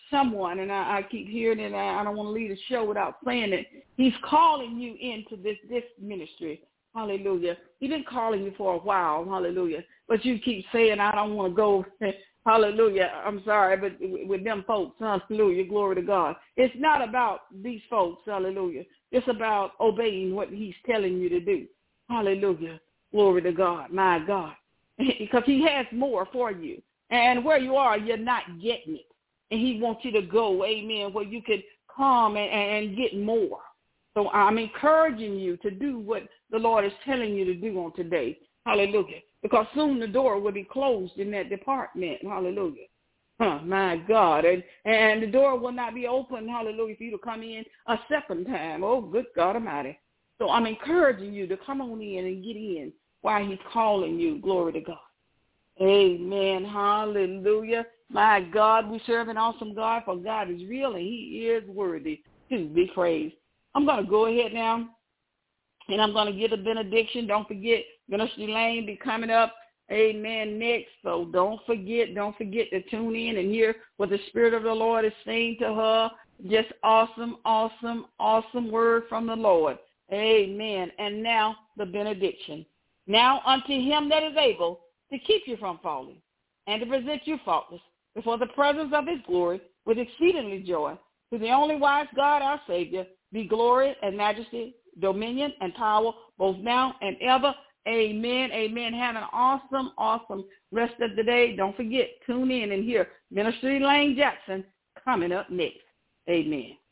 someone, and I keep hearing it, I don't want to leave the show without saying it. He's calling you into this ministry. Hallelujah. He's been calling you for a while. Hallelujah. But you keep saying, I don't want to go. Hallelujah. I'm sorry, but with them folks, hallelujah, glory to God. It's not about these folks, hallelujah. It's about obeying what he's telling you to do. Hallelujah. Glory to God, my God. Because he has more for you. And where you are, you're not getting it. And he wants you to go, amen, where you can come and get more. So I'm encouraging you to do what the Lord is telling you to do on today. Hallelujah. Because soon the door will be closed in that department. Hallelujah. My God. And the door will not be open, hallelujah, for you to come in a second time. Oh, good God Almighty. So I'm encouraging you to come on in and get in while he's calling you. Glory to God. Amen. Hallelujah. My God, we serve an awesome God, for God is real and he is worthy to be praised. I'm going to go ahead now, and I'm going to give a benediction. Don't forget, Minister Elaine be coming up, amen, next. So don't forget to tune in and hear what the Spirit of the Lord is saying to her. Just awesome, awesome, awesome word from the Lord. Amen. And now the benediction. Now unto him that is able to keep you from falling and to present you faultless before the presence of his glory with exceedingly joy, to the only wise God, our Savior, be glory and majesty, dominion and power, both now and ever. Amen. Amen. Have an awesome, awesome rest of the day. Don't forget, tune in and hear Minister Elaine Jackson coming up next. Amen.